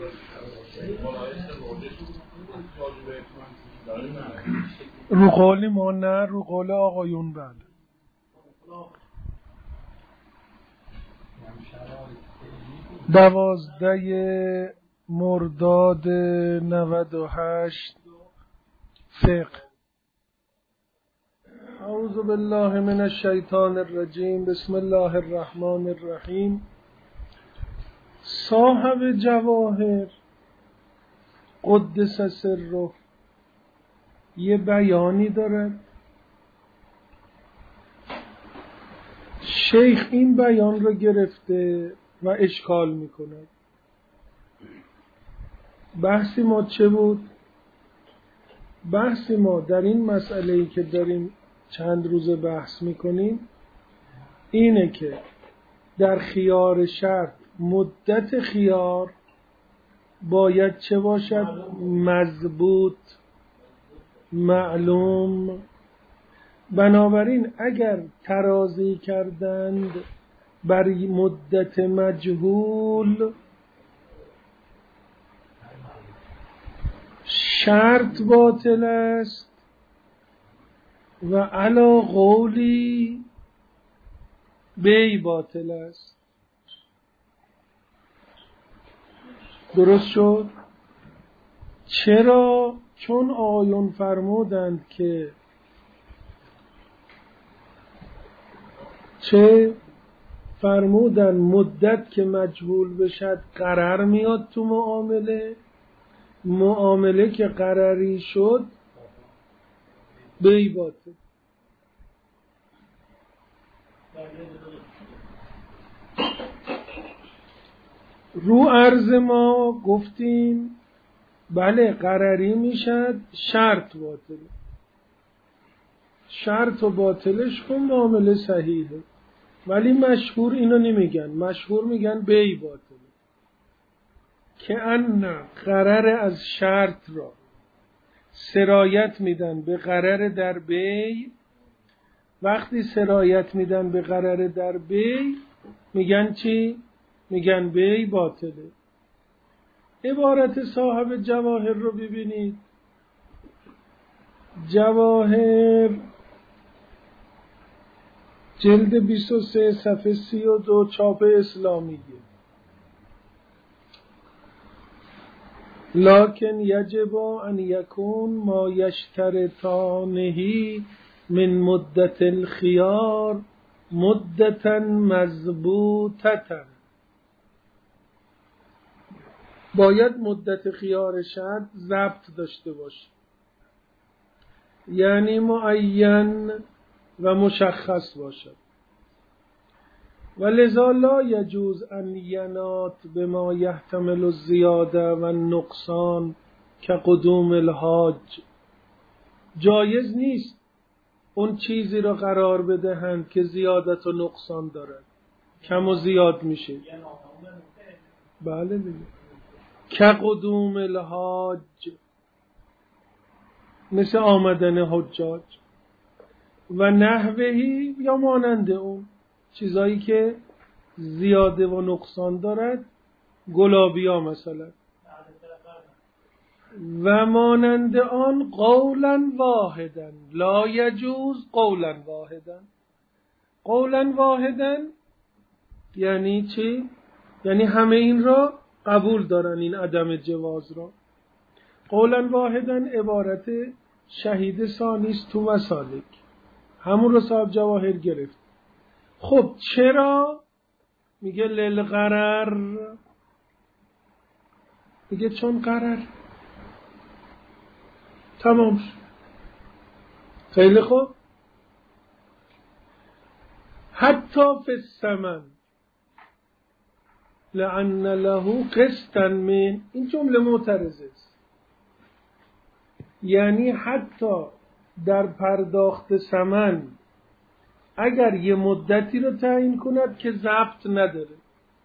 رو قول ما نه، رو قول آقایون بله. دوازده مرداد 98 فقه. اعوذ بالله من الشیطان الرجیم. بسم الله الرحمن الرحیم. صاحب جواهر قدس سره یه بیانی دارد. شیخ این بیان رو گرفته و اشکال میکند. بحثی ما چه بود؟ بحثی ما در این مسئله‌ای که داریم چند روز بحث میکنیم اینه که در خیار شرط مدت خیار باید چه باشد؟ مضبوط، معلوم. بنابراین اگر ترازی کردند بر مدت مجهول شرط باطل است و علی قولی بی باطل است. درست شد؟ چرا؟ چون آیون فرمودند که چه فرمودن مدت که مجهول بشد قرار میاد تو معامله که قراری شد بی باطل. رو عرض ما گفتیم بله قراری میشد شرط باطل. شرط و باطلش کن معامله صحیحه، ولی مشهور اینو نمیگن. مشهور میگن بی باطل، که ان قرار از شرط را سرایت میدن به قرار در بی. وقتی سرایت میدن به قرار در بی میگن چی؟ میگن بی باطله. عبارت صاحب جواهر رو ببینید. جواهر جلد 23 صفحه 32 چاپ اسلامیه. لکن یجب ان یکون ما یشترطانه من مدت الخیار مدتا مضبوطتا. باید مدت خیار شرط ضبط داشته باشه، یعنی معین و مشخص باشد. ولذا لا یجوز ان ینات بما یحتمل الزیاده و النقصان کقدوم الحاج. جایز نیست اون چیزی را قرار بدهند که زیادت و نقصان دارد، کم و زیاد میشه. بله دیگه. کقدوم الحاج، مثل آمدن حجاج. و نحوهی، یا مانند اون چیزایی که زیاده و نقصان دارد، گلابیا مثلا. و مانند آن قولا واحدا لا یجوز قولا واحدا. قولا واحدا یعنی چی؟ یعنی همه این را قبول دارن، این عدم جواز را. قولا واحدا عبارت شهید ثانیست تو مسالک، همون رو صاحب جواهر گرفت. خب چرا؟ میگه للغرر. میگه چون قرر. تمام شد. خیلی خوب. حتی فی الثمن لأن له قسطا من. این جمله معترضه است. یعنی حتی در پرداخت ثمن اگر یه مدتی رو تعیین کند که ضبط نداره،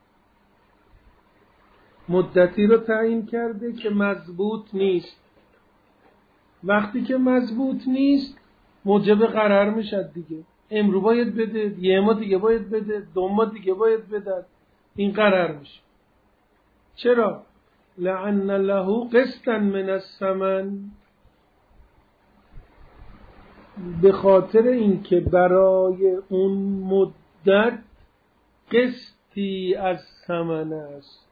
مدتی رو تعیین کرده که مضبوط نیست. وقتی که مضبوط نیست موجب قرار میشد دیگه. امرو باید بده، یه ماه دیگه باید بده، 2 ماه دیگه باید بده، این قرار میشه. چرا؟ لعن له قسطا من الثمن، به خاطر اینکه برای اون مدت قسطی از ثمن است.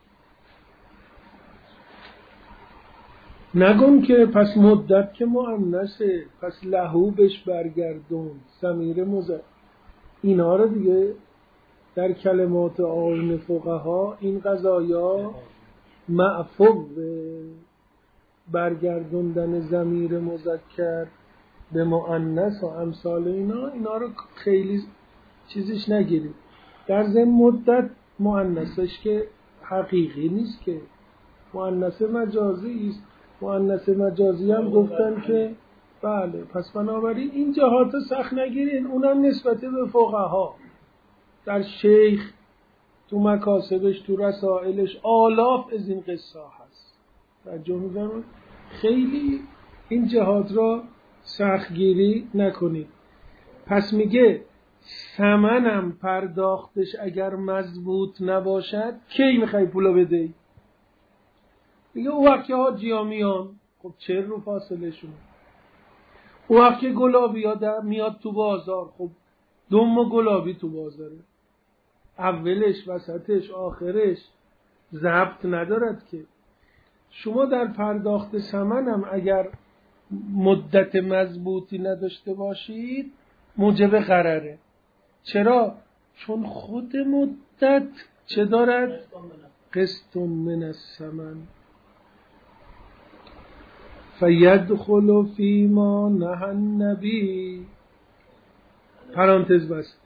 نگم که پس مدت که مؤنثه، پس لهو بهش برگردون، ضمیر مذکر. اینا رو دیگه در کلمات آیین فقها این قضایا معفو برگردوندن ضمیر مذکر به مؤنث و امثال اینا رو خیلی چیزش نگیرید. در ضمن مدت مؤنثش که حقیقی نیست، که مؤنث مجازی است. مؤنث مجازی هم گفتن که بله، پس بنابراین این جهات سخت نگیرین. اونم نسبت به فقها. در شیخ تو مکاسبش تو رسائلش آلاف از این قصه هست. توجه می‌فرمایید؟ خیلی این جهات را سختگیری نکنید. پس میگه ثمنم پرداختش اگر مضبوط نباشد کی میخوای پولو بدهی؟ میگه او وقت که حاجی‌ها میان، خب چه رو فاصله شون. او وقت که گلابی ها میاد تو بازار، خب دم گلابی تو بازاره، اولش وسطش آخرش ضبط ندارد که. شما در پرداخت ثمنم اگر مدت مضبوطی نداشته باشید موجب غرره. چرا؟ چون خود مدت چه دارد؟ قسط من الثمن فیدخل فیما نهى النبی. پرانتز بست.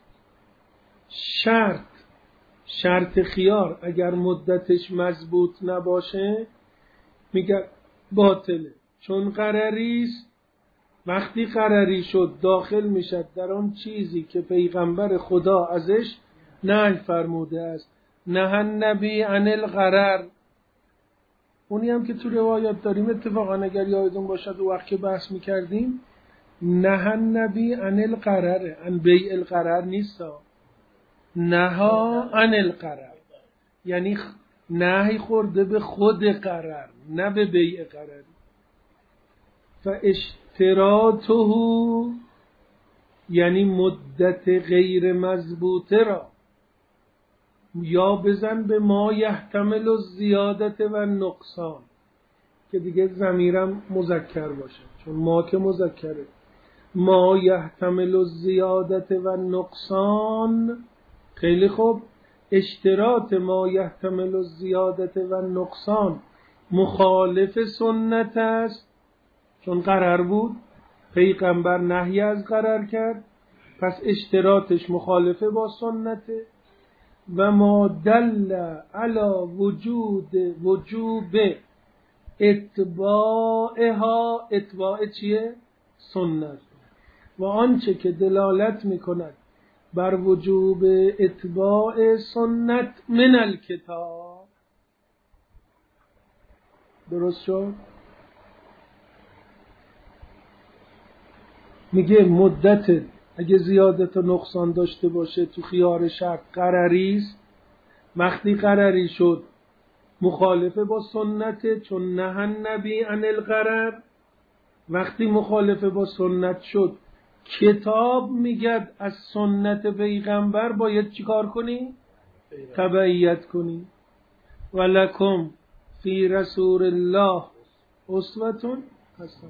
شرط خیار اگر مدتش مضبوط نباشه میگه باطله، چون قرریست. وقتی قرری شد داخل میشد در آن چیزی که پیغمبر خدا ازش نهی فرموده است. نهى النبی عن الغرر. اونی هم که تو روایات داریم اتفاقا اگر یادتون باشد وقت که بحث میکردیم، نهى النبی عن الغرر، عن بیع الغرر نیست، نهى عن الغرر، یعنی نهی خورده به خود غرر نه به بیع غرر. فاشتراطه یعنی مدت غیر مضبوطه را یا بزن به ما یحتمل الزیادت و نقصان، که دیگه ضمیرم مذکر باشه چون ما که مذکره. ما یحتمل الزیادت و نقصان. خیلی خوب. اشتراط ما یحتمل الزیادت و نقصان مخالف سنت است، چون قرار بود، پیغمبر نهی از قرار کرد، پس اشتراطش مخالفه با سنته. و ما دل علی وجوب اتباعها، اتباع چیه؟ سنت. و آنچه که دلالت میکند بر وجوب اتباع سنت من الکتاب. درست شد؟ میگه مدت اگه زیادت و نقصان داشته باشه تو خیار شرط قرریست. وقتی قرری شد مخالفه با سنت، چون نهى النبی عن الغرر. وقتی مخالفه با سنت شد کتاب میگه از سنت پیغمبر باید چیکار کنی؟ تبعیت کنی. ولکم فی رسول الله اسوة حسنه.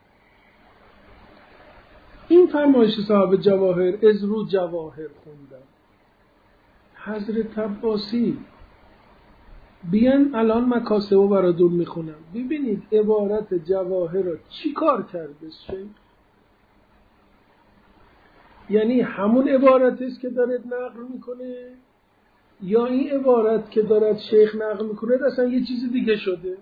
این فرمایش صاحب جواهر از رو جواهر خوندم. حضرت عباسی بیان الان مکاسبو براتون میخونم. ببینید عبارت جواهر را چی کار کرده شیخ. یعنی همون عبارت است که دارد نقل میکنه، یا این عبارت که دارد شیخ نقل میکنه اصلا یه چیز دیگه شده.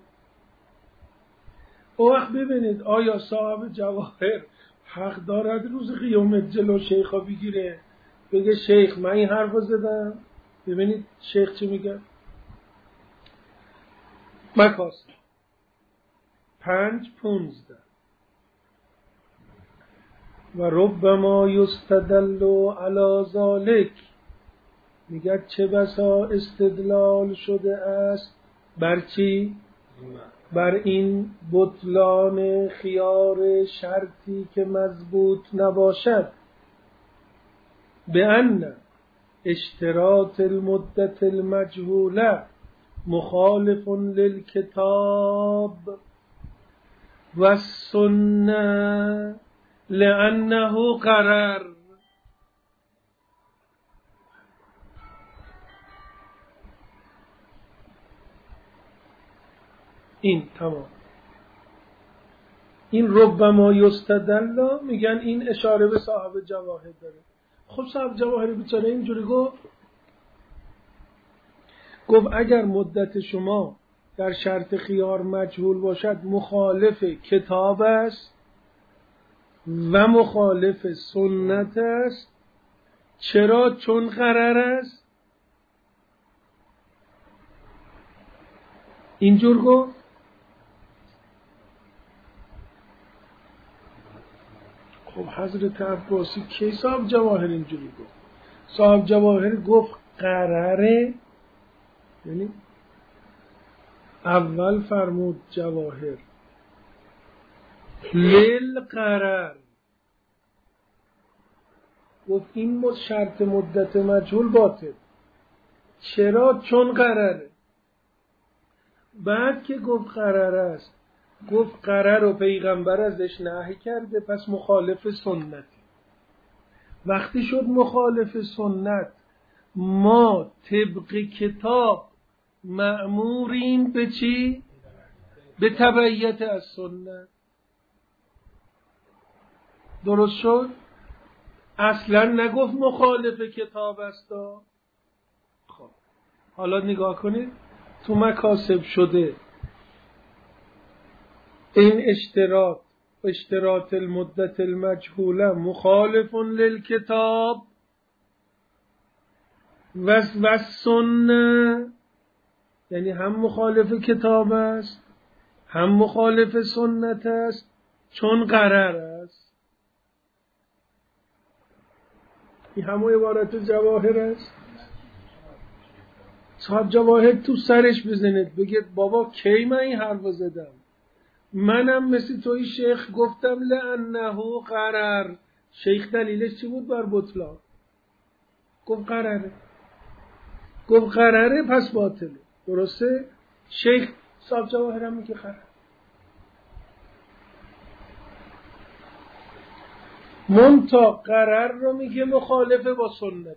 او وقت ببینید آیا صاحب جواهر حق دارد روز قیامت جلو شیخا بگیره بگه شیخ من این حرف زدم؟ ببینید شیخ چی میگه. مکاسب 5:15 و ربما یستدل علی ذلک. میگه چه بسا استدلال شده است بر چی؟ بر این بطلان خیار شرطی که مضبوط نباشد. به ان اشتراط المدت المجهوله مخالف للکتاب و السنه لانه قرر. این تمام. این ربما یستدل میگن این اشاره به صاحب جواهر داره. خب صاحب جواهر بیچاره اینجوری گفت اگر مدت شما در شرط خیار مجهول باشد مخالف کتاب است و مخالف سنت است. چرا؟ چون قرار است. اینجور گفت. خب حضرت عباسی کی صاحب جواهر اینجوری گفت؟ صاحب جواهر گفت قراره، یعنی اول فرمود جواهر للقرار، گفت این شرط مدت مجهول باطل. چرا؟ چون قراره. بعد که گفت قرار است گفت قرار و پیغمبر ازش نهی کرده، پس مخالف سنت. وقتی شد مخالف سنت ما طبق کتاب مأموریم به چی؟ به تبعیت از سنت. درست شد؟ اصلا نگفت مخالف کتاب است. خب حالا نگاه کنید تو مکاسب شده این اشتراط المدت المجهوله مخالف للکتاب و سنه، یعنی هم مخالف کتاب است هم مخالف سنت است، چون قرار است. این همون عبارت جواهر است. صاحب جواهر تو سرش بزنید بگید بابا کی من این حرف زدم؟ منم مثل توی شیخ گفتم لانه قرار. شیخ دلیلش چی بود بر بطلان؟ گفت قراره. گفت قراره پس باطله. درسته؟ شیخ صاحب جواهر هم میگه قرار. منتها قرار رو میگه مخالفه با سنت.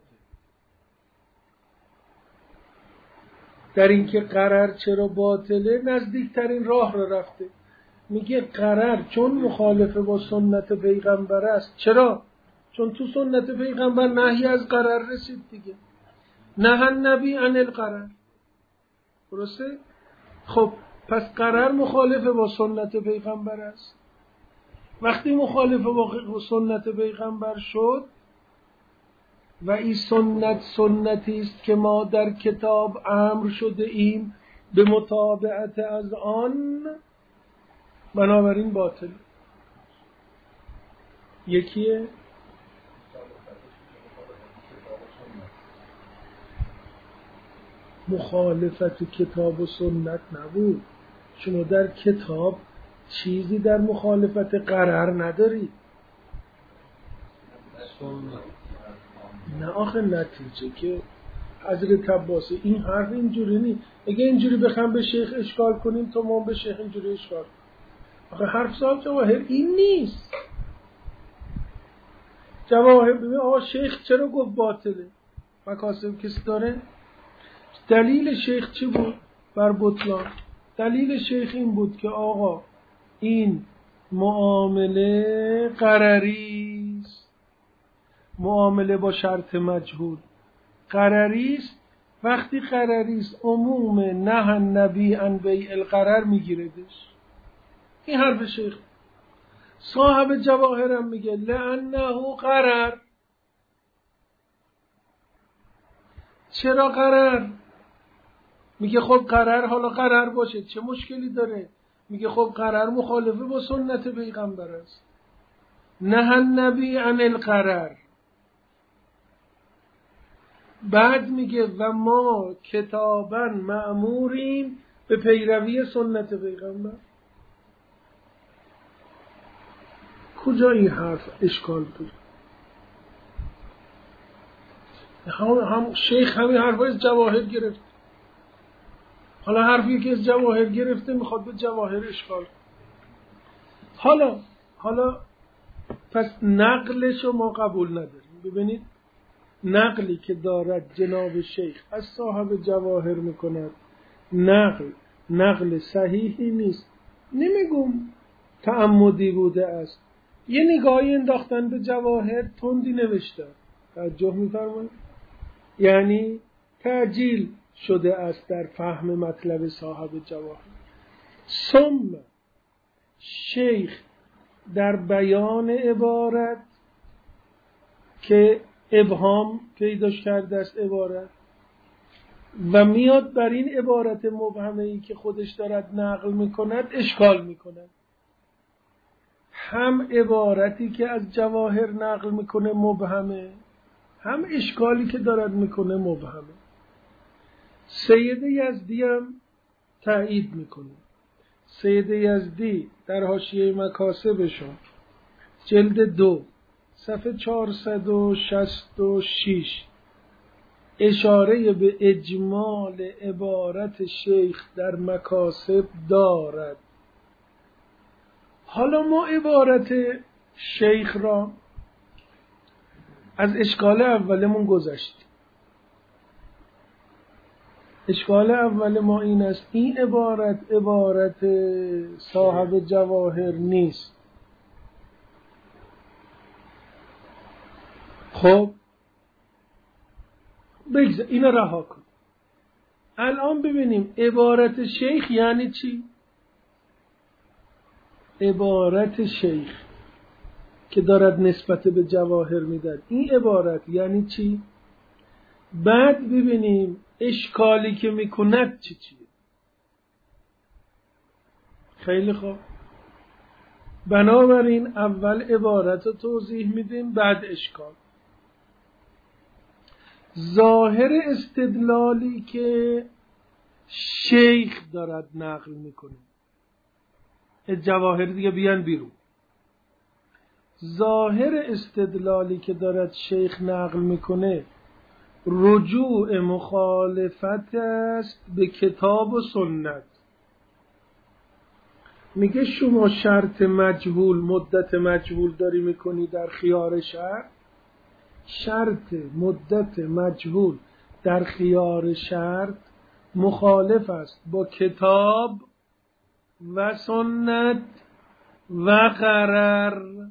در اینکه قرار چرا باطله نزدیکترین راه رو رفته. میگه قرار چون مخالفه با سنت پیغمبر است. چرا؟ چون تو سنت پیغمبر نهی از قرار رسید دیگه. نهی النبی عن القرار. درسته؟ خب پس قرار مخالفه با سنت پیغمبر است. وقتی مخالفه با سنت پیغمبر شد و این سنتی است که ما در کتاب امر شده ایم به متابعت از آن، بنابراین باطل. یکیه مخالفت کتاب و سنت نبود. شما در کتاب چیزی در مخالفت قرار نداری. نه آخه نتیجه که حضرت عباسی این حرف اینجوری نیست. اگه اینجوری بخوام به شیخ اشکال کنیم تو ما به شیخ اینجوری اشکال کنیم. آخه حرف صاحب جواهر این نیست. جواهر ببین آقا شیخ چرا گفت باطله؟ مکاسب کسی داره؟ دلیل شیخ چی بود بر بطلان؟ دلیل شیخ این بود که آقا این معامله قراری است، معامله با شرط مجهول قراری است. وقتی قراری است عموم نهی النبی عن بیع القرار میگیردش. این حرف شیخ. صاحب جواهرم میگه لانه قرار. چرا قرار؟ میگه خب قرار حالا قرار باشه چه مشکلی داره؟ میگه خب قرار مخالفه با سنت پیغمبر است. نهی النبی عن القرار. بعد میگه و ما کتابا مأموریم به پیروی سنت پیغمبر. کجا این حرف اشکال بود؟ هم شیخ همین حرف از جواهر گرفت. حالا حرفی که از جواهر گرفته میخواد به جواهر اشکال. حالا پس نقلش رو ما قبول نداریم. ببینید نقلی که دارد جناب شیخ از صاحب جواهر میکند نقل صحیحی نیست. نمیگم تعمدی بوده است، یه نگاهی انداختن به جواهر، تندی نوشتن. توجه میفرمایید؟ یعنی تعجیل شده است در فهم مطلب صاحب جواهر. ثم شیخ در بیان عبارت که ابهام پیداش کرده است عبارت و میاد بر این عبارت مبهمه ای که خودش دارد نقل میکند اشکال میکند. هم عبارتی که از جواهر نقل میکنه مبهمه، هم اشکالی که دارد میکنه مبهمه. سید یزدی هم تایید میکنه. سید یزدی در حاشیه مکاسبشون جلد 2 صفحه 466 اشاره به اجمال عبارت شیخ در مکاسب دارد. حالا ما عبارت شیخ را از اشکال اولمون گذشتیم. اشکال اول ما این است این عبارت صاحب جواهر نیست. خب بگذار اینا رها کن. الان ببینیم عبارت شیخ یعنی چی؟ عبارت شیخ که دارد نسبت به جواهر میداد این عبارت یعنی چی؟ بعد ببینیم اشکالی که میکند چیه. خیلی خوب. بنابراین اول عبارت رو توضیح میدیم بعد اشکال. ظاهر استدلالی که شیخ دارد نقل میکنه، جواهر دیگه بیان بیرون. ظاهر استدلالی که دارد شیخ نقل میکنه رجوع مخالفت است به کتاب و سنت. میگه شما شرط مجهول، مدت مجهول داری میکنی در خیار شرط. شرط مدت مجهول در خیار شرط مخالف است با کتاب و سنت و قرر.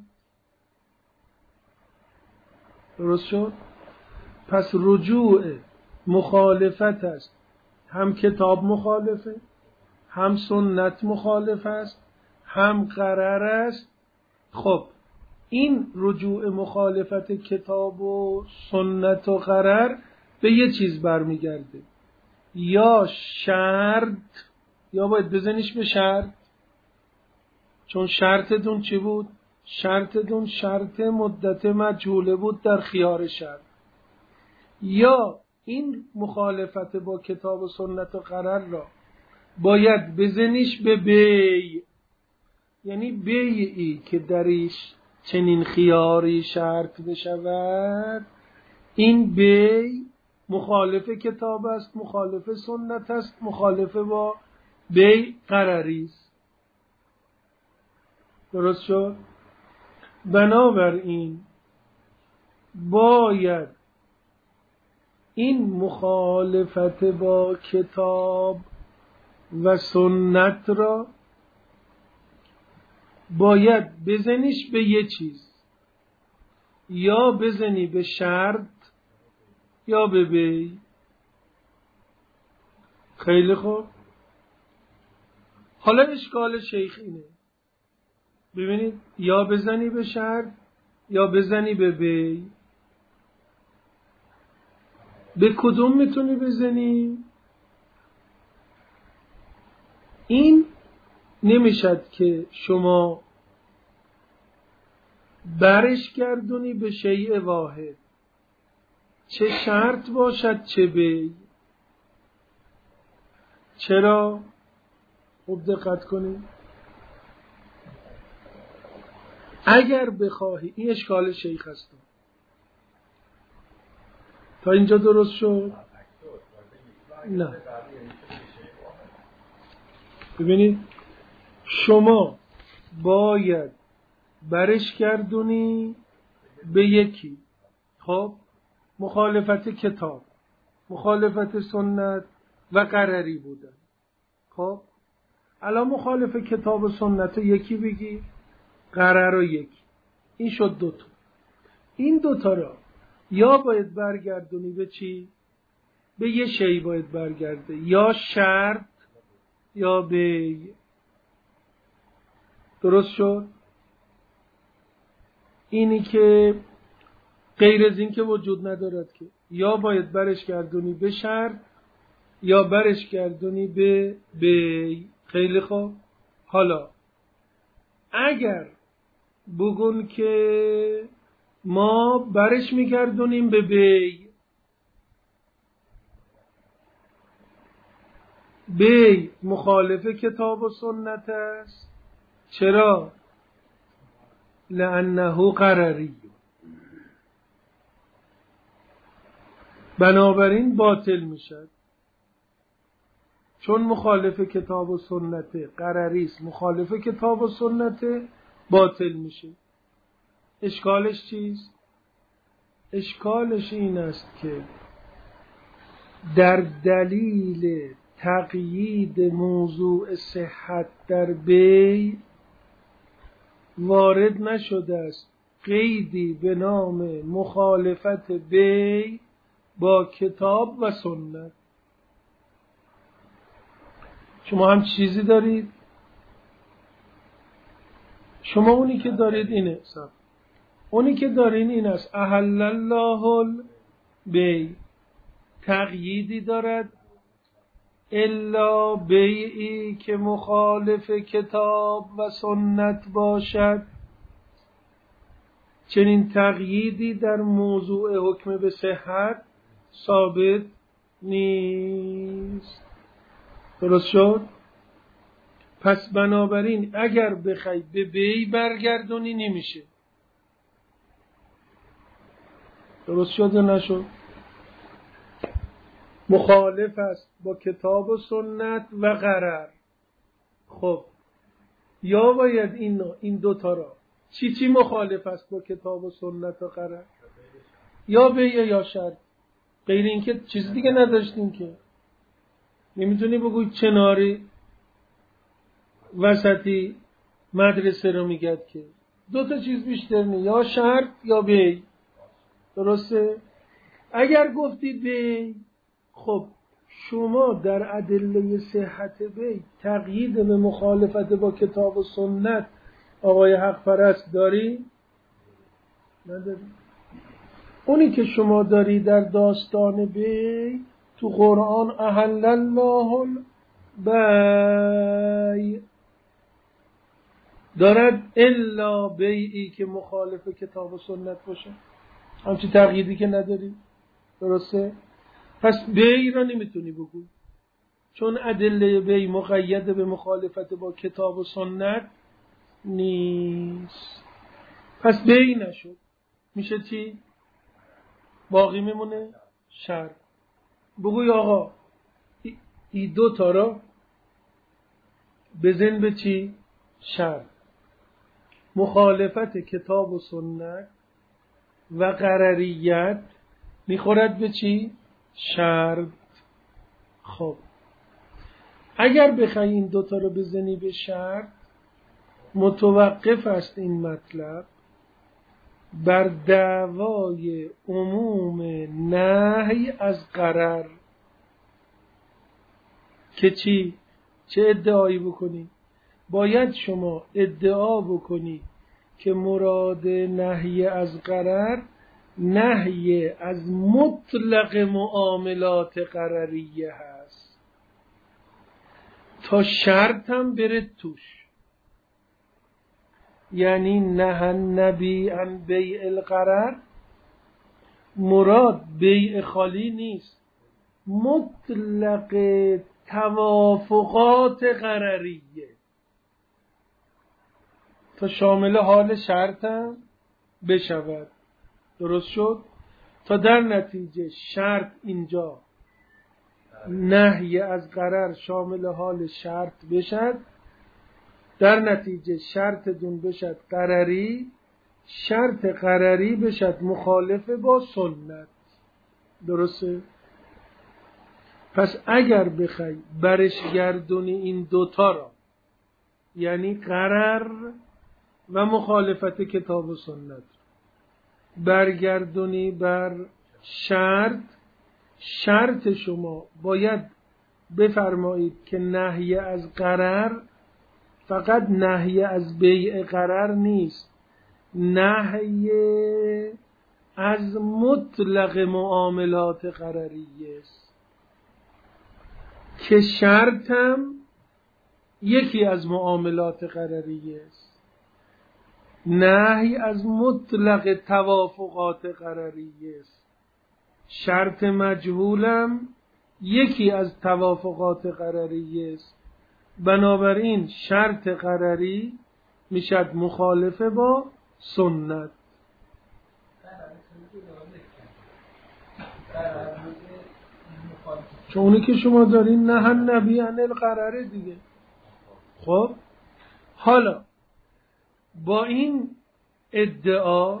درست شد؟ پس رجوع مخالفت است، هم کتاب مخالفه، هم سنت مخالف است، هم قرر است. خب این رجوع مخالفت کتاب و سنت و قرر به یه چیز برمیگرده، یا شرط، یا باید بزنیش به شرط، چون شرطتون چی بود؟ شرطتون شرط مدت مجهوله بود در خیار شرط. یا این مخالفت با کتاب و سنت و قرر را باید بزنیش به بی، یعنی بیعی که دریش چنین خیاری شرط بشود، این بی مخالف کتاب است، مخالف سنت است، مخالف با بی قرری است. درست شد؟ بنابراین باید این مخالفت با کتاب و سنت را باید بزنیش به یه چیز، یا بزنی به شرط یا به بی. خیلی خوب. حالا اشکال شیخ اینه، ببینید، یا بزنی به شرط یا بزنی به بی. به کدوم میتونی بزنی؟ این نمیشد که شما برش گردونی به شیء واحد، چه شرط باشد چه بی. چرا؟ خوب دقت کنید. اگر بخواهی، این اشکال شیخ است. تا اینجا درست شد؟ نه. ببینید شما باید برش گردونی به یکی. خب مخالفت کتاب، مخالفت سنت و قرری بودن. خب الان مخالف کتاب و سنت یکی بگی، قرر و یکی، این شد دوتا. این دوتا را یا باید برگردونی به چی؟ به یه شی باید برگرده، یا شرط یا بی. درست شد؟ اینی که غیر از این که وجود ندارد که یا باید برش گردونی به شرط یا برش گردونی به بی. خیلی خوب. حالا اگر بگون که ما برش میگردونیم به بی، بی مخالف کتاب و سنت است. چرا؟ لأنه قرری، بنابراین باطل میشد. چون مخالف کتاب و سنت قرری است، مخالف کتاب و سنت باطل میشه. اشکالش چیست؟ اشکالش این است که در دلیل تقیید موضوع صحت در بی وارد نشده است قیدی به نام مخالفت بی با کتاب و سنت. شما هم چیزی دارید؟ شما اونی که دارید اینه، اونی که دارین این است احل الله البیع، تقییدی دارد الا بیعی که مخالف کتاب و سنت باشد. چنین تقییدی در موضوع حکم به صحت ثابت نیست. درست شد؟ پس بنابراین اگر بخوای به بیع برگردونی نمیشه. درست شد یا نشد؟ مخالف است با کتاب و سنت و قرر. خب یا باید این دوتا را چی مخالف است با کتاب و سنت و قرر؟ یا بیع یا شرط. غیر این که چیز دیگه نداشتیم که. نمیتونی بگوی چناری وسطی مدرسه رو میگد که دوتا چیز بیشتر نه، یا شرط یا بیع. درسته؟ اگر گفتی بیع، خب شما در ادله صحت بیع تقیید به مخالفت با کتاب و سنت آقای حق پرست داری؟ نداری. اونی که شما داری در داستان بیع تو قرآن احل الله البیع دارد الا بیعی که مخالف کتاب و سنت باشه. همچی تقییدی که نداری. درسته؟ پس بیع را نمیتونی بگو، چون ادله بیع مقید به مخالفت با کتاب و سنت نیست. پس بیع نشد. میشه چی؟ باقی میمونه شرط. بگوی آقا ای دو تا را بزن به چی؟ شرط. مخالفت کتاب و سنت و قرریت میخورد به چی؟ شرط. خب اگر بخوای این دوتا رو بزنی به شرط، متوقف است این مطلب بر دعوای عموم نهی از قرر. که چی؟ چه ادعایی بکنی؟ باید شما ادعا بکنی که مراد نهی از قرر نهی از مطلق معاملات قرریه هست، تا شرط هم بره توش. یعنی نه النبی عن بیع القرر، مراد بیع خالی نیست، مطلق توافقات قرریه تا شامل حال شرط هم بشود. درست شد؟ تا در نتیجه شرط اینجا نهی از قرر شامل حال شرط بشد، در نتیجه شرط دون بشد قرری، شرط قرری بشد مخالف با سنت. درسته؟ پس اگر بخوای برش گردونی این دوتا را، یعنی قرر و مخالفت کتاب و سنت، برگردونی بر شرط، شرط شما باید بفرمایید که نهی از قرر فقط نهی از بیع قرر نیست، نهی از مطلق معاملات قرریه است که شرطم یکی از معاملات قرریه است، نهی از مطلق توافقات قرریه است، شرط مجهولم یکی از توافقات قرریه است. بنابراین شرط قرری میشد مخالفه با سنت. چون اونی که شما دارین نه النبی عن القرره دیگه. خب حالا با این ادعا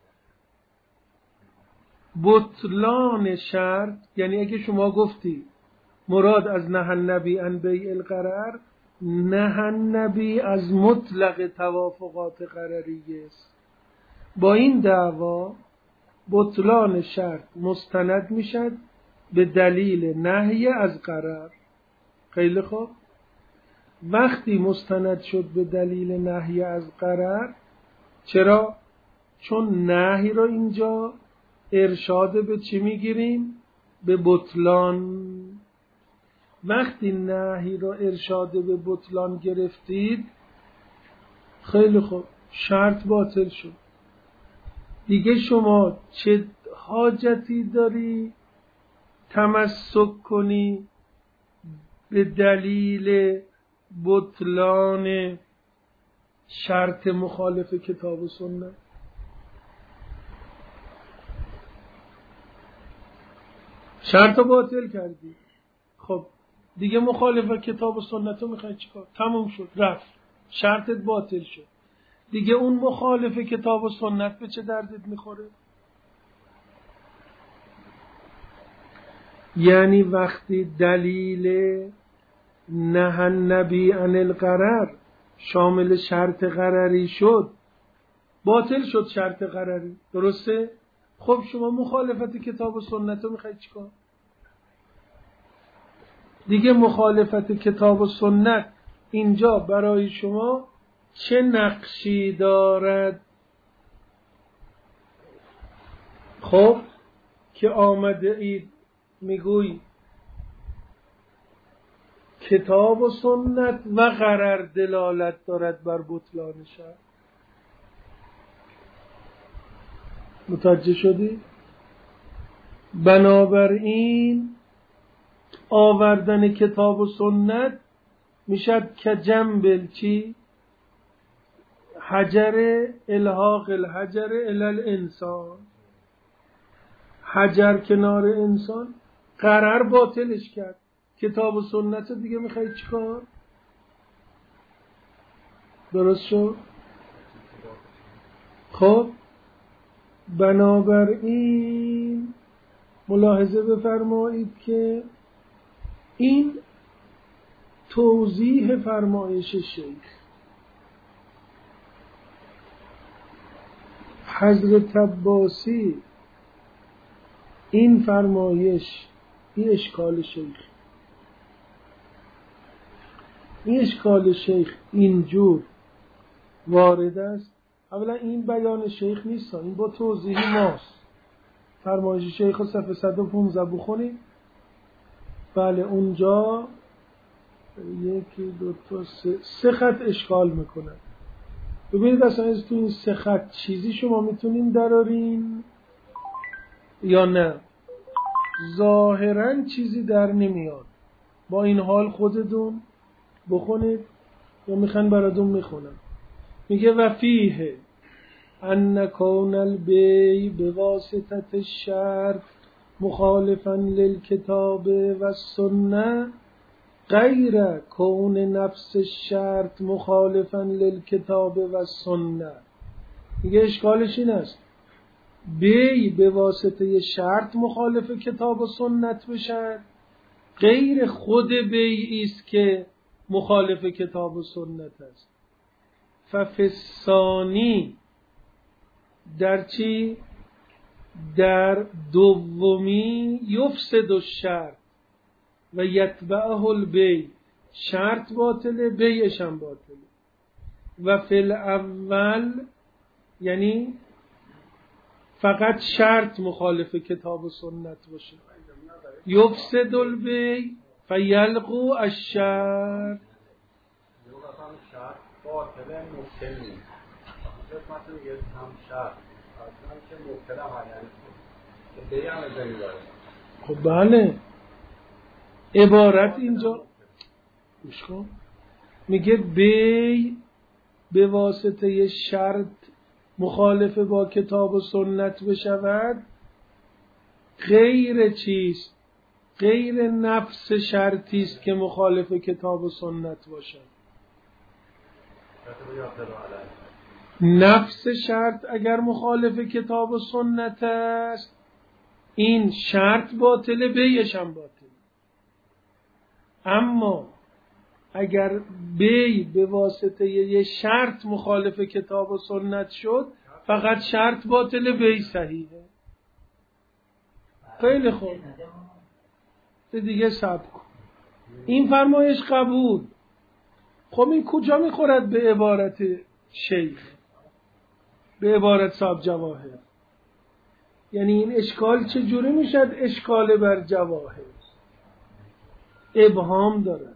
بطلان شرط، یعنی اگه شما گفتی مراد از نه النبی عن بیع القرر، نه النبی از مطلق توافقات قرریه است، با این دعوا بطلان شرط مستند میشد به دلیل نهی از قرر. خیلی خوب، وقتی مستند شد به دلیل نهی از قرر، چرا؟ چون نهی رو اینجا ارشاد به چی میگیریم؟ به بطلان. وقتی نهی رو ارشاد به بطلان گرفتید، خیلی خوب، شرط باطل شد. دیگه شما چه حاجتی داری تمسک کنی به دلیل بطلان شرط مخالف کتاب و سنت؟ شرط رو باطل کردی، خب دیگه مخالف کتاب و سنت رو میخوای چیکار؟ تموم شد، رفت، شرطت باطل شد. دیگه اون مخالف کتاب و سنت به چه دردت میخوره؟ یعنی وقتی دلیل نه النبی عن القرر شامل شرط قرری شد، باطل شد شرط قرری. درسته؟ خب شما مخالفت کتاب و سنت رو میخواید چیکار؟ دیگه مخالفت کتاب و سنت اینجا برای شما چه نقشی دارد؟ خب که آمده اید میگوی کتاب و سنت و قرر دلالت دارد بر بطلان شرط. متوجه شدی؟ بنابراین آوردن کتاب و سنت میشد که جنبل چی؟ حجر الحاق الحجر الی الانسان، حجر کنار انسان، قرر باطلش کرد، کتاب و سنت دیگه میخوای چیکار؟ درست شد؟ خب بنابراین ملاحظه بفرمایید که این توضیح فرمایش شیخ حضرت عباسی، این فرمایش، این اشکال شیخ، این اشکال شیخ اینجور وارد است. اولا این بیان شیخ نیست، این با توضیح ماست. فرمایش شیخ رو صفحه 115 بخونید. بله اونجا یکی دو تا سه خط اشکال میکنه. ببینید اصلا از تو این سه خط چیزی شما میتونین درارین یا نه؟ ظاهرا چیزی در نمیاد. با این حال خودتون بخونید یا میخوان براتون میخونم. میگه و فیه ان کون البی بواسطه الشرط مخالفا للکتاب و السنه غیر کون نفس الشرط مخالفا للکتاب و السنه. میگه اشکالش این است بی به واسطه شرط مخالف کتاب و سنت بشن، غیر خود بی است که مخالف کتاب و سنت است. ففسانی در چی؟ در دومی یفسد الشرط و یتبعه البی، شرط باطله بیعش هم باطله. و فی الاول یعنی فقط شرط مخالف کتاب و سنت باشه، یفسد البی فیلغو الشرط. شرط باطله مبطل نیست. مثلا میگه هم شرط اصلا که مبطل هم یعنی که بی هم ازایی داره. خب بله، عبارت اینجا گوش کن، میگه بی به واسطه شرط مخالف با کتاب و سنت بشود، غیر چیست؟ غیر نفس شرطی است که مخالف کتاب و سنت باشد. نفس شرط اگر مخالف کتاب و سنت است، این شرط باطله بیعش هم باطله. اما اگر بی به واسطه یه شرط مخالف کتاب و سنت شد، فقط شرط باطله بی صحیحه. خیلی خوب، دیگه صبر کن. این فرمایش قبول. خب این کجا میخورد به عبارت شیخ، به عبارت صاحب جواهر؟ یعنی این اشکال چجوری میشد اشکال بر جواهر؟ ابهام دارد.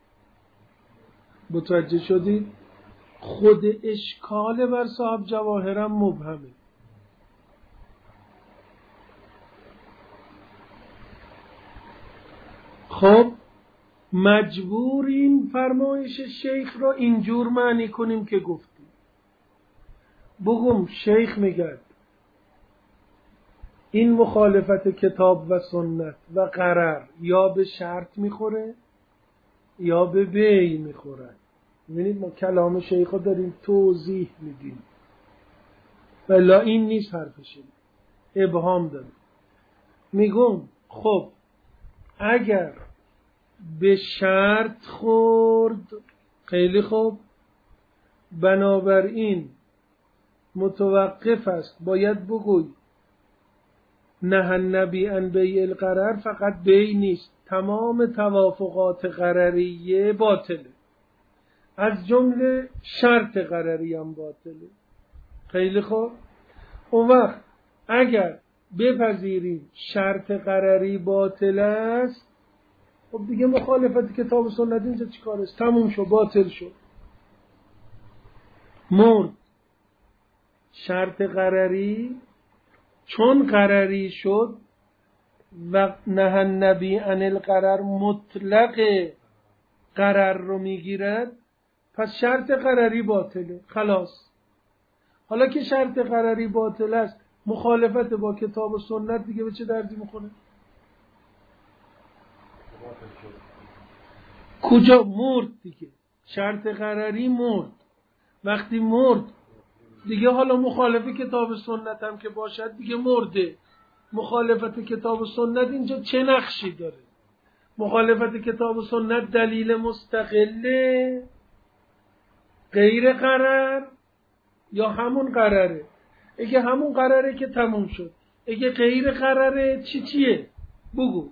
متوجه شدید؟ خود اشکال بر صاحب جواهرم مبهمه. خب مجبوریم فرمایش شیخ را اینجور معنی کنیم که گفتیم. بگم شیخ میگه این مخالفت کتاب و سنت و قرر یا به شرط میخوره یا به بی میخوره. ببینید ما کلام شیخ رو داریم توضیح میدیم، ولی این نیست حرفش، ابهام داره. میگم خب اگر به شرط خورد، خیلی خوب، بنابراین متوقف است، باید بگوی نه النبی ان بیع القرر، فقط بی نیست، تمام توافقات قرریه باطله، از جمله شرط قرری هم باطله. خیلی خوب، اون وقت اگر بپذیریم شرط قرری باطل است، خب دیگه مخالفت کتاب و سنت اینجا چیکار است؟ تموم شد، باطل شد، مرد. شرط قرری چون قرری شد و نه النبی عن القرر مطلق قرر رو میگیرد، پس شرط قرری باطله. خلاص، حالا که شرط قرری باطل است، مخالفت با کتاب و سنت دیگه به چه دردی میخوره؟ کجا مرد دیگه؟ شرط قرری مرد. وقتی مرد دیگه حالا مخالف کتاب و سنت هم که باشد دیگه مرده. مخالفت کتاب و سنت اینجا چه نقشی داره؟ مخالفت کتاب و سنت دلیل مستقله، غیر قرر، یا همون قرره؟ اگه همون قرره که تموم شد، اگه غیر قرره چیه؟ بگو.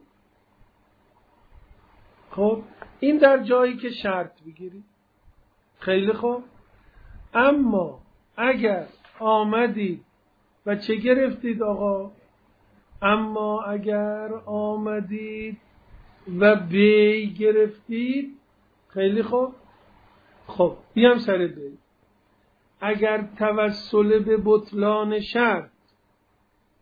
خب این در جایی که شرط بگیری. خیلی خوب، اما اگر آمدید و چه گرفتید آقا؟ اما اگر آمدید و بی گرفتید، خیلی خوب، خب بیام سر بی. اگر توسل به بطلان شرط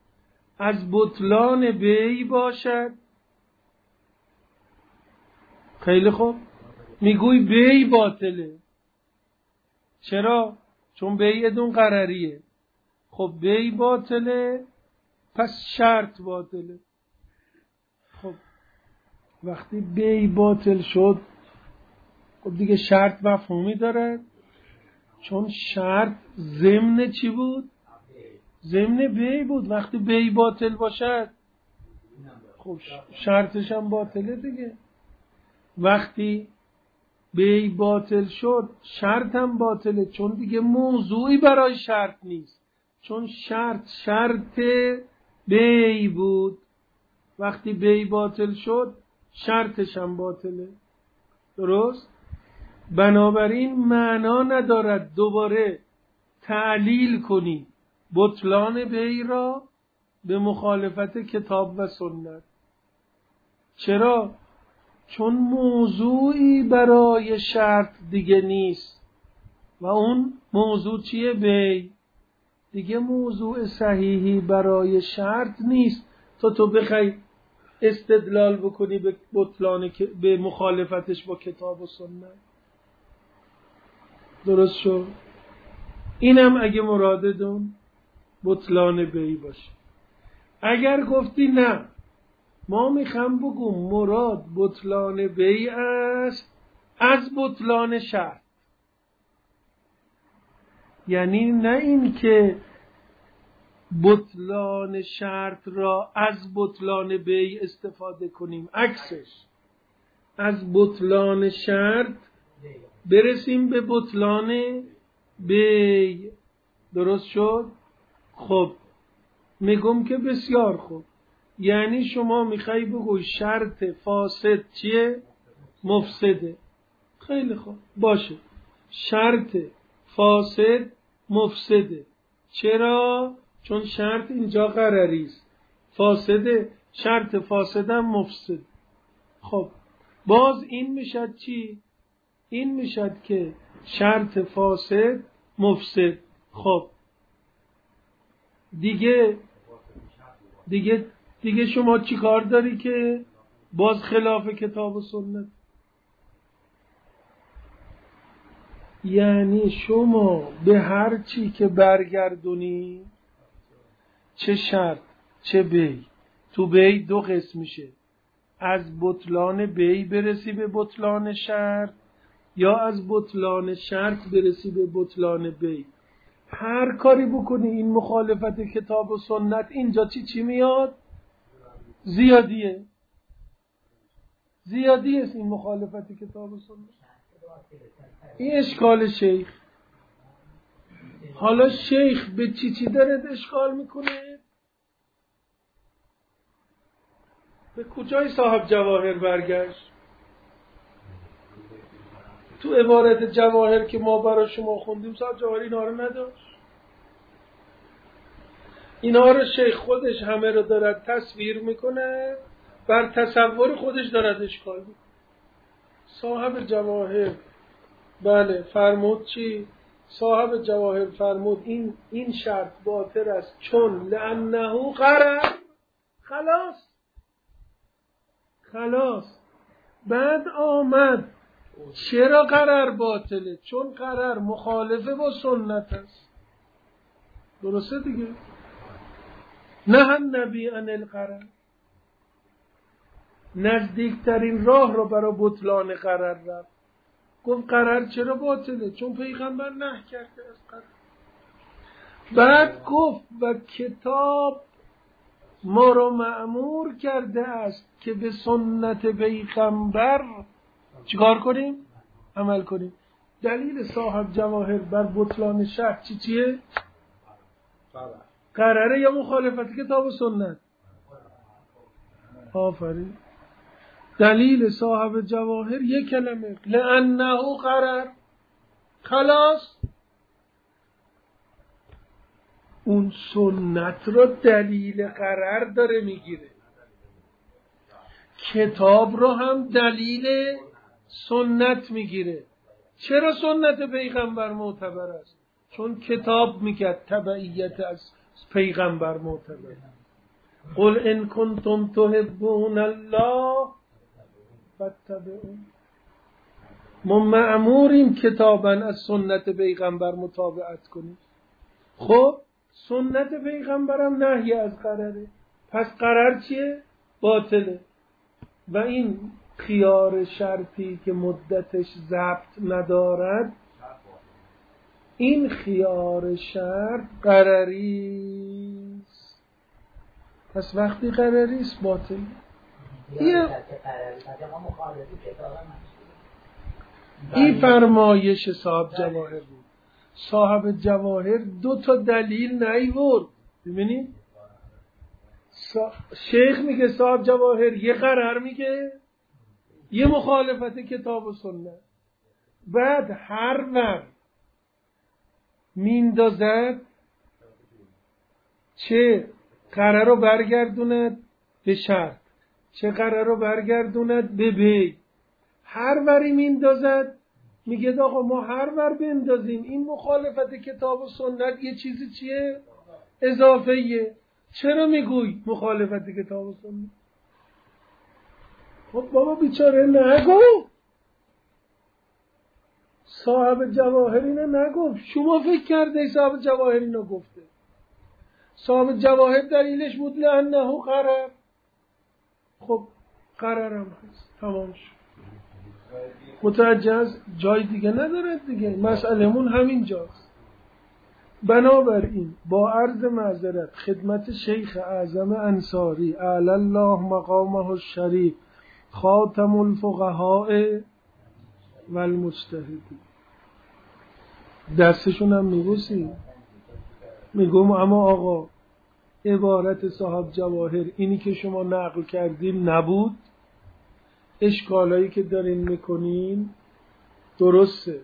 از بطلان بی باشد، خیلی خوب. میگوی بی باطله. چرا؟ چون بی ادون قرریه. خب بی باطله، پس شرط باطله. خب وقتی بی باطل شد، خب دیگه شرط مفهومی داره، چون شرط ضمن چی بود؟ ضمن بی بود. وقتی بی باطل باشد، خب شرطش هم باطله دیگه. وقتی بی باطل شد، شرط هم باطله، چون دیگه موضوعی برای شرط نیست، چون شرط بی بود. وقتی بی باطل شد، شرطش هم باطله. درست؟ بنابراین معنا ندارد دوباره تعلیل کنی بطلان بی را به مخالفت کتاب و سنت. چرا؟ چون موضوعی برای شرط دیگه نیست و اون موضوع چیه؟ بی. دیگه موضوع صحیحی برای شرط نیست تو بخوای استدلال بکنی به بطلان، به مخالفتش با کتاب و سنت. درست شد؟ اینم اگه مرادتون بطلان بی باشه. اگر گفتی نه، ما میخوام بگم مراد بطلان بی است از بطلان شرط، یعنی نه این که بطلان شرط را از بطلان بی استفاده کنیم، عکسش از بطلان شرط برسیم به بطلان بی. درست شد؟ خب میگم که بسیار خوب. یعنی شما میخوای بگوی شرط فاسد چیه؟ مفسده. خیلی خوب باشه، شرط فاسد مفسده. چرا؟ چون شرط اینجا قراری است، فاسده، شرط فاسدم مفسد. خب باز این میشد چی؟ این میشد که شرط فاسد مفسد. خب دیگه شما چی کار داری که باز خلاف کتاب و سنت؟ یعنی شما به هر چی که برگردونی، چه شرط چه بی، تو بی دو قسم میشه، از بطلان بی برسی به بطلان شرط یا از بطلان شرط برسی به بطلان بی. هر کاری بکنی این مخالفت کتاب و سنت، اینجا چی میاد؟ زیادیه است این مخالفت کتاب و سنت. این اشکال شیخ. حالا شیخ به چی داره اشکال میکنه؟ به کجای صاحب جواهر برگشت؟ تو عبارت جواهر که ما برای شما خوندیم صاحب جواهر اینا رو نداشت. اینا رو شیخ خودش همه رو دارد تصویر میکنه، بر تصور خودش دارد اشکال میکنه. صاحب جواهر بله فرمود چی؟ صاحب جواهر فرمود این شرط باطل است چون لانه قرر. خلاص بعد آمد چرا قرر باطله؟ چون قرر مخالفه با سنت است. درسته دیگه؟ نه النبی عن القرر، نزدیکترین راه رو برای بطلان قرر رفت. گفت قرر چرا باطله؟ چون پیغمبر نهی کرده از قرر. بعد گفت و کتاب ما رو مأمور کرده است که به سنت پیغمبر چیکار کنیم؟ عمل کنیم. دلیل صاحب جواهر بر بطلان شرط چیه؟ قرره یا مخالفت کتاب و سنت؟ آفرین. دلیل صاحب جواهر یک کلمه، لانه قرر. خلاص اون سنت رو دلیل قرر داره میگیره، کتاب رو هم دلیل سنت میگیره. چرا سنت پیغمبر معتبر است؟ چون کتاب میگه تبعیت از پیغمبر معتبر. قل ان کنتم تحبون الله فاتبعون. ما مأموریم کتاباً از سنت پیغمبر متابعت کنیم. خب سنت پیغمبرم نهی از قراره، پس قرار چیه؟ باطله. و این خیار شرطی که مدتش ضبط ندارد، این خیار شرط قراریست. پس وقتی قراریست باطل. این فرمایش صاحب جواهر بود. صاحب جواهر 2 دلیل نیورد. ببینید شیخ میگه صاحب جواهر یه قرار میگه، یه مخالفت کتاب و سنت. بعد هر وقت میندازد چه قرار رو برگردوند به شرط، چه قرار رو برگردوند به بی. هر وری میندازد میگه آقا ما هر ور بندازیم این مخالفت کتاب و سنت یه چیزی چیه؟ اضافه‌ایه. چرا میگوی مخالفت کتاب و سنت؟ خب بابا بیچاره نگو، صاحب جواهر اینو نگفت، شما فکر کرده صاحب جواهر اینو گفته. صاحب جواهر دلیلش بود لأنه قرار. خب قرارم هست، تمام شد. متوجه از جای دیگه نداره دیگه، مسئلهمون همین جاست. بنابراین با عرض معذرت خدمت شیخ اعظم انصاری اعلی الله مقامه الشریف خاتم الفقهاء و المجتهدین، دستشون هم میبوسی، میگم اما آقا عبارت صاحب جواهر اینی که شما نقل کردیم نبود، اشکالایی که دارین میکنین درسته،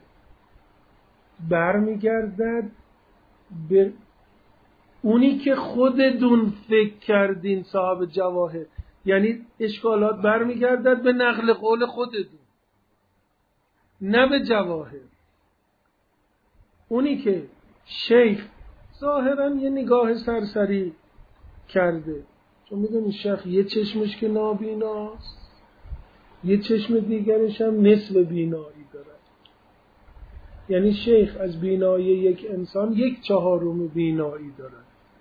برمیگردد به اونی که خودتون فکر کردین صاحب جواهر، یعنی اشکالات برمیگردد به نقل قول خودتون، نه به جواهر. اونی که شیخ ظاهرا یه نگاه سرسری کرده، چون میدونی شیخ یه چشمش که نابیناست، یه چشم دیگرش هم نصف بینایی داره. یعنی شیخ از بینایی یک انسان 1/4 بینایی داره.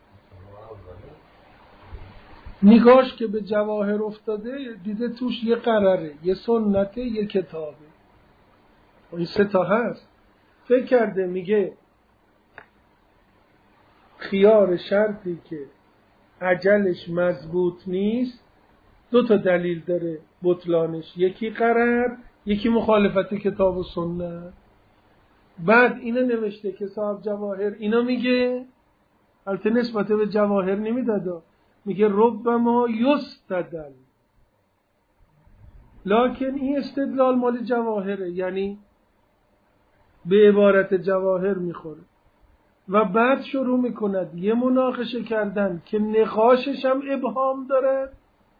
نگاهش که به جواهر افتاده دیده توش یه قراره، یه سنته، یه کتابه، این 3 تا هست. فکر کرده میگه خیار شرطی که اجلش مضبوط نیست 2 تا دلیل داره بطلانش، یکی قرار، یکی مخالفت کتاب و سنت. بعد اینو نوشته که صاحب جواهر اینا میگه، البته نسبت به جواهر نمیداده، میگه ربما یستدل، لکن این استدلال مال جواهره، یعنی به عبارت جواهر میخوره. و بعد شروع میکند یه مناقشه کردن که نقاشش هم ابهام داره.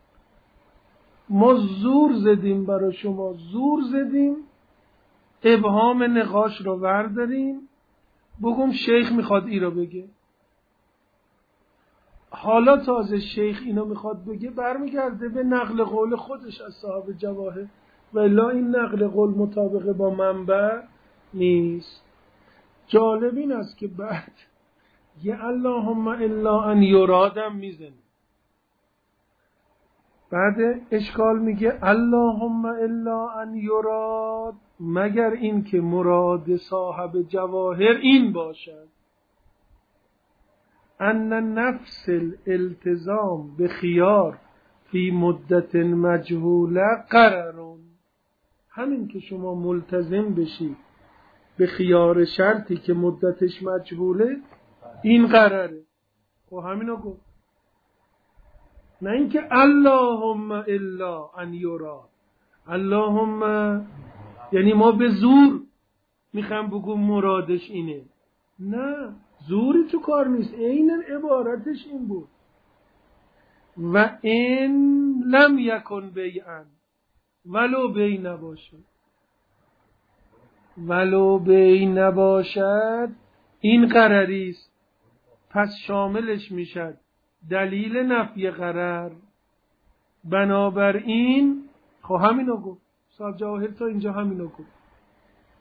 ما زور زدیم برای شما، زور زدیم ابهام نقاش رو ورداریم، بگم شیخ میخواد ای رو بگه. حالا تازه شیخ اینو میخواد بگه، برمیگرده به نقل قول خودش از صاحب جواهر، و الا این نقل قول مطابق با منبع نیست. جالب این است که بعد یه اللهم الا ان یرادم میزنه، بعد اشکال میگه اللهم الا ان یراد، مگر این که مراد صاحب جواهر این باشد ان نفس الالتزام به خیار فی مدت مجهوله قرارون، همین که شما ملتزم بشید به خیار شرطی که مدتش مجهوله این قراره. خب همینو گفت، نه اینکه اللهم الا ان یراد. اللهم یعنی ما به زور میخوام بگم مرادش اینه، نه زوری تو کار نیست، عین عبارتش این بود و این لم یکن بیعن، ولو بی نباشد، ولو بی نباشد این قراریست، پس شاملش میشد دلیل نفی قرار. بنابراین خب همینو گفت صاحب جواهر، تا اینجا همینو گفت.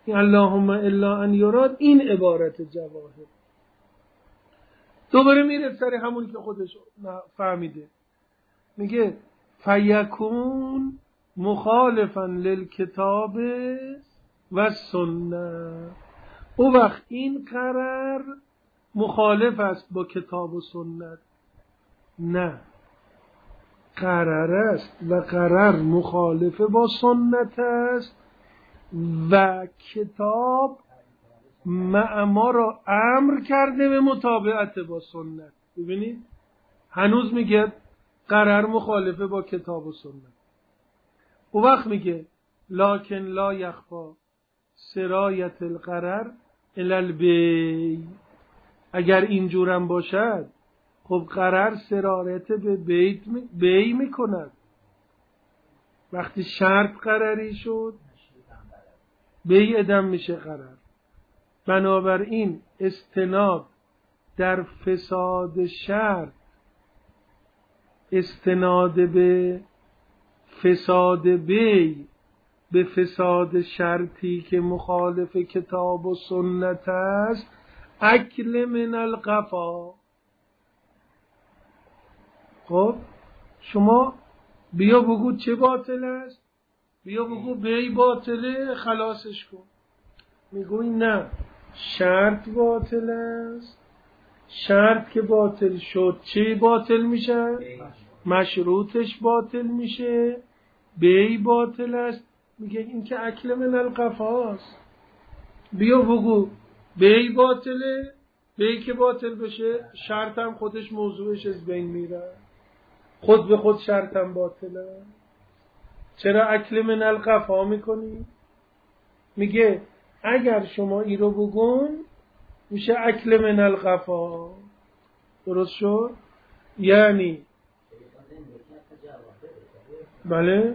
اللهم الا ان یراد این عبارت جواهر. دوباره میره سر همون که خودش فهمیده، میگه فیکون مخالفا للکتاب و سنت. او وقت این قرار مخالف است با کتاب و سنت. نه، قرار است و قرار مخالف با سنت است و کتاب ما را امر کرده به مطابقت با سنت. ببینید هنوز میگه قرار مخالفه با کتاب و سنت. او وقت میگه لکن لا یخفا سرایت القرار الی البی. اگر اینجورم باشد خب قرار سرایت به بی میکند. وقتی شرط قراری شد بی ادم میشه قرار. بنابراین استناد در فساد شرط، استناد به فساد بی به فساد شرطی که مخالف کتاب و سنت است، اکل من القفا. خب شما بیا بگو چه باطل است، بیا بگو بی باطله، خلاصش کن. میگوی نه، شرط باطل است. شرط که باطل شد چه باطل میشه؟ مشروطش باطل میشه، بی باطل است. میگه این که اکل من القفاست. بیا بگو بی باطله، بی که باطل بشه شرط هم خودش موضوعش از بین میره، خود به خود شرط هم باطله. چرا اکل من القفا میکنی؟ میگه اگر شما ای رو بگون میشه اکل من القفا. درست شد؟ یعنی بله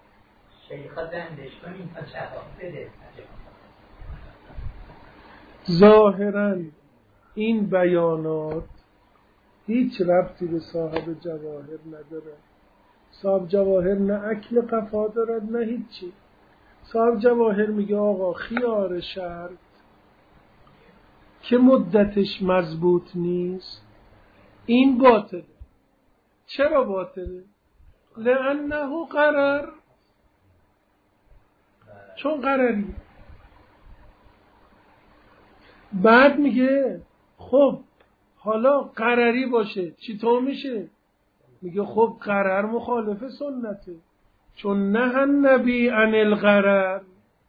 ظاهراً این بیانات هیچ ربطی به صاحب جواهر نداره. صاحب جواهر نه اکل قفا دارد نه هیچی. صاحب جواهر میگه آقا خیار شرط که مدتش مضبوط نیست این باطله. چرا باطله؟ لأنه قرار، چون قراری. بعد میگه خب حالا قراری باشه چطور میشه؟ میگه خب قرار مخالف سنته، چون نه النبی عن القرار.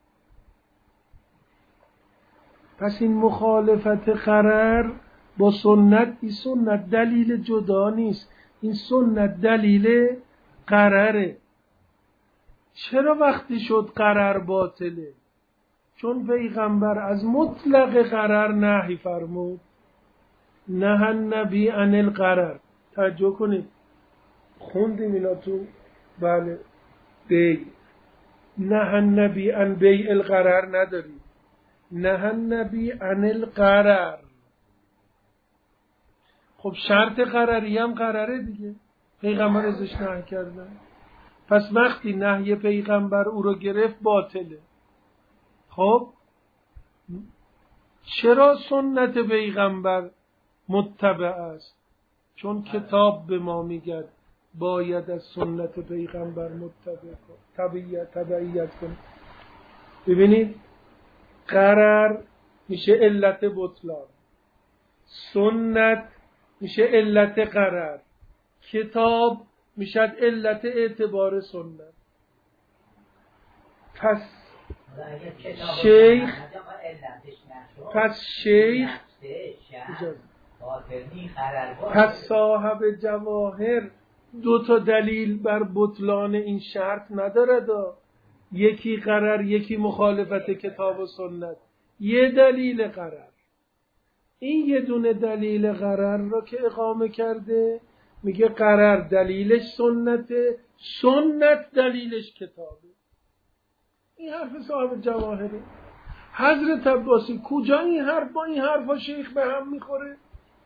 پس این مخالفت قرار با سنت، این سنت دلیل جدا نیست، این سنت دلیل قراره. چرا وقتی شد قرار باطله؟ چون پیغمبر از مطلق قرار نهی فرمود. نه النبی عن القرار. توجه کنید خوندیم اینا تو بله بی. نه النبی عن بی القرار نداریم، نه النبی عن القرار. خب شرط قراری هم قراره دیگه، پیغمبر ازش نهی کردن. پس وقتی نهی پیغمبر او رو گرفت باطله. خب چرا سنت پیغمبر متبع است؟ چون کتاب به ما میگه باید از سنت پیغمبر تبعیت کن. ببینید قرار میشه علت بطلان، سنت میشه علت قرار، کتاب میشه علت اعتبار سنت. پس صاحب جواهر دو تا دلیل بر بطلان این شرط ندارد. یکی قرار، یکی مخالفت کتاب و سنت. یه دلیل قرار، این یه دونه دلیل قرار را که اقامه کرده میگه قرار دلیلش سنته، سنت دلیلش کتابه. این حرف صاحب جواهره. حضرت عباسی کجا این حرف با این حرفا شیخ به هم میخوره؟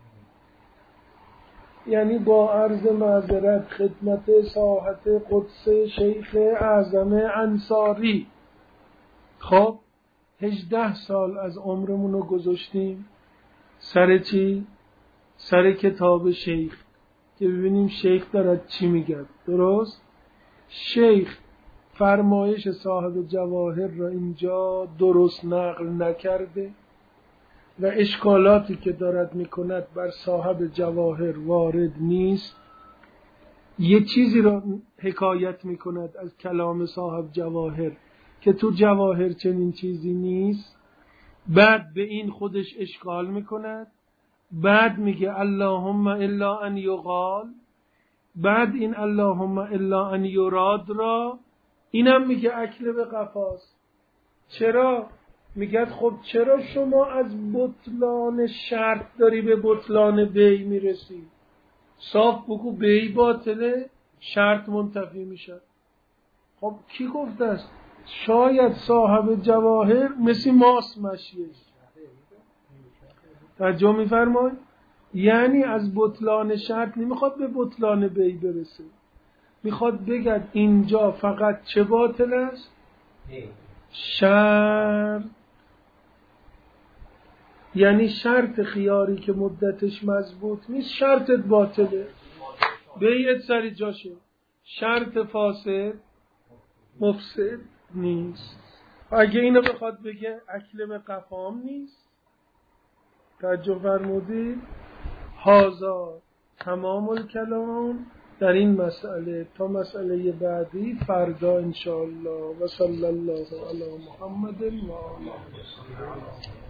یعنی با عرض معذرت خدمت ساحت قدس شیخ اعظم انصاری. خب 18 سال از عمرمون رو گذاشتیم سر چی؟ سر کتاب شیخ که ببینیم شیخ دارد چی میگه. درست؟ شیخ فرمایش صاحب جواهر را اینجا درست نقل نکرده و اشکالاتی که دارد میکند بر صاحب جواهر وارد نیست. یه چیزی را حکایت میکند از کلام صاحب جواهر که تو جواهر چنین چیزی نیست، بعد به این خودش اشکال میکند، بعد میگه اللهم الا ان یقال، بعد این اللهم الا ان یراد را اینم میگه اکل به قفاست. چرا؟ میگه خب چرا شما از بطلان شرط داری به بطلان بی میرسی؟ صاف بگو بی باطله، شرط منتفی میشه. خب کی گفته است؟ شاید صاحب جواهر مثل ماس مشیش. توجه میفرمای؟ یعنی از بطلان شرط نمیخواد به بطلان بی برسه، میخواد بگد اینجا فقط چه باطل است؟ شرط. یعنی شرط خیاری که مدتش مضبوط نیست شرطت باطله، بیعت سری جاشه. شرط فاسد مفسد نیست. اگه اینو بخواد بگه اکل به قفام نیست. توجه فرمودید؟ هازا تمام الکلام در این مسئله. تا مسئله بعدی فردا انشاءالله. و صلی الله علی محمد و آله.